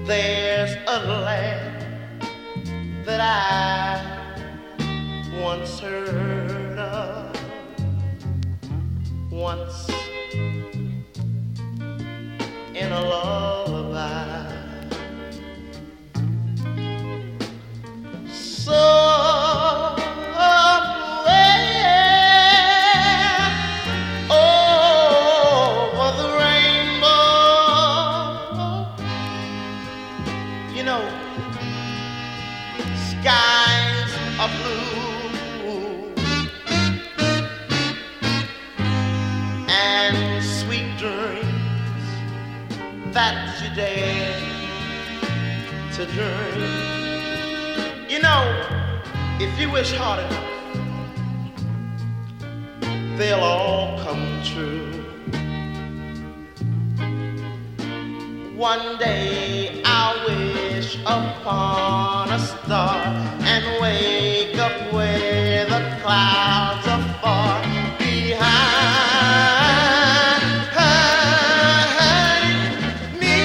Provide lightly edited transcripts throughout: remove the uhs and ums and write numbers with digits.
There's a land that I once heard of, once in a lullaby. Skies are blue and sweet dreams that you dare to dream. You know, if you wish hard enough, they'll all come true. One day I'll wish upon a star and wake up where the clouds are far behind me.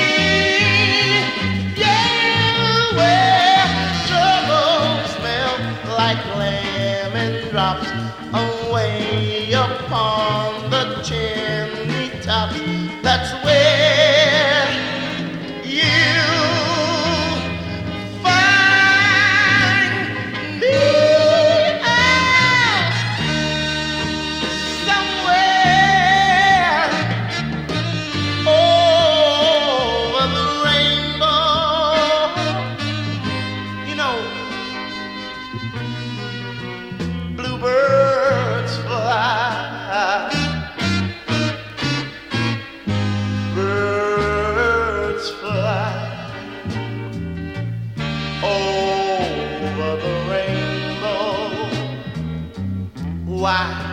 Yeah, where troubles melt like lemon drops away upon the chimney tops. That's where bluebirds fly, birds fly over the rainbow. Why?